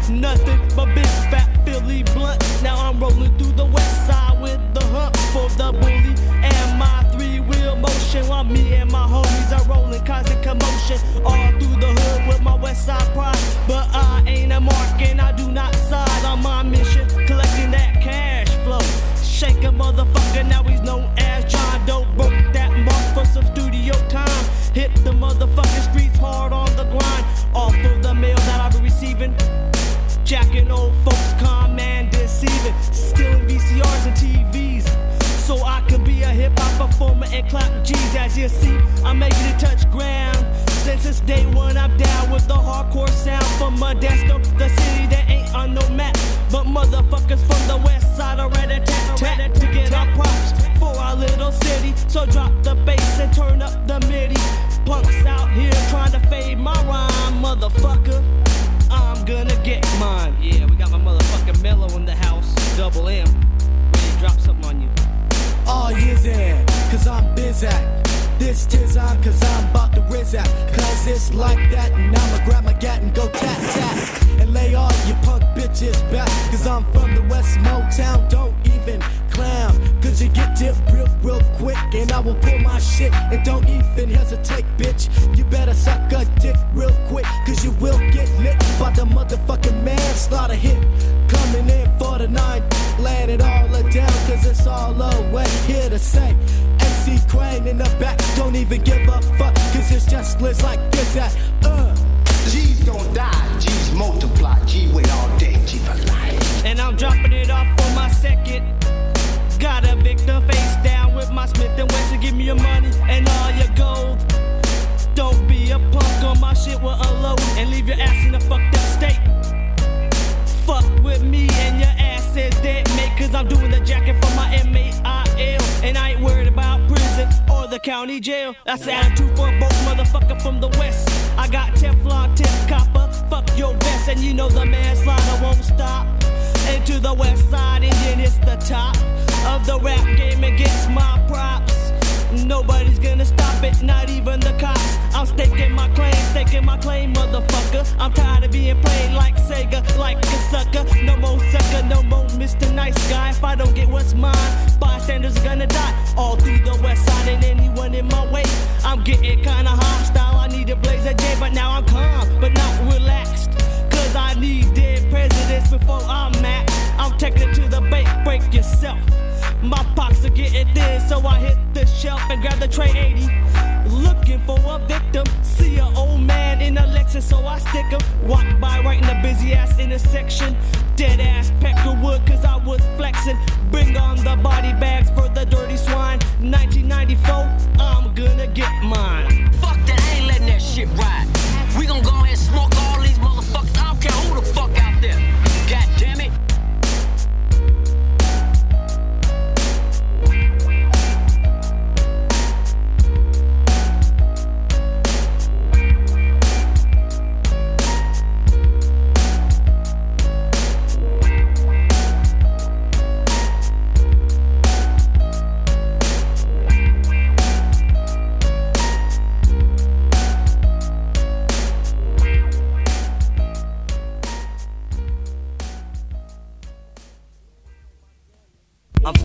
nothing but big fat Philly blunts. Now I'm rolling through the west side with the hump for the bully and my three-wheel motion, while me and my homies are rolling constant commotion all through the hood with my west side pride. But I ain't a mark and I do not side on my mission, collecting that cash flow. Shake a motherfucker, now he's known as John Doe. Broke that mark for some studio time. Hit the motherfucking streets hard on the grind. Off of the mail that I've been receiving, jacking old folks, calm and deceiving, stealing VCRs and TVs, so I can be a hip-hop performer and clap G's. As you see, I'm making it touch ground. Since day one, I'm down with the hardcore sound from Modesto, the city that ain't on no map. But motherfuckers from the west side are ready to get our props for our little city. So drop the bass and turn up the MIDI. Punks out here trying to fade my rhyme, motherfucker. I'm gonna get mine. Yeah, we got my motherfucking Mellow in the house, Double M. Ready to drop something on you. Oh, yeah, cause I'm busy. This tis on, cause I'm about to rizz out. Cause it's like that, and I'ma grab my gat and go tap tap. And lay all you punk bitches back. Cause I'm from the West Motown, don't even clown. Cause you get tipped real quick. And I will pull my shit, and don't even hesitate, bitch. You better suck a dick real quick. Cause you will get lit by the motherfucking manslaughter hit. Coming in for the 9, laying it all down. Cause it's all away, here to say MC Crane in the back, don't even give a fuck. Cause it's just lists like this at G's don't die, G's multiply. G wait all day, G for life. And I'm dropping it off for my second. Got a Victor face down with my Smith & Wesson. Give me your money and all your gold. Don't be a punk on my shit with a load and leave your ass in a fucked up state. Fuck with me and your ass is dead, mate. Cause I'm doing the jacket for my MAIL. And I ain't worried about prison or the county jail. That's the attitude for a both motherfucker from the west. I got Teflon, tip copper, fuck your vest. And you know the manslaughter won't stop. And to the west side Indian, it's the top of the rap game and gets my props. Nobody's gonna stop it, not even the cops. I'm staking my claim, motherfucker. I'm tired of being played like Sega, like a sucker. No more sucker, no more Mr. Nice Guy. If I don't get what's mine, bystanders are gonna die. All through the west side and anyone in my way. I'm getting kinda hostile, I need to blaze a J. But now I'm calm, but not relaxed. Cause I need dead presidents before I'm max. I'm taking it to the bank, break yourself. My pockets are getting thin, so I hit the shelf and grab the tray 80. Looking for a victim, see an old man in a Lexus, so I stick him. Walk by right in the busy ass intersection. Dead ass Peckerwood, cause I was flexing. Bring on the body bags for the dirty swine. 1994, I'm gonna get mine. Fuck that, I ain't letting that shit ride.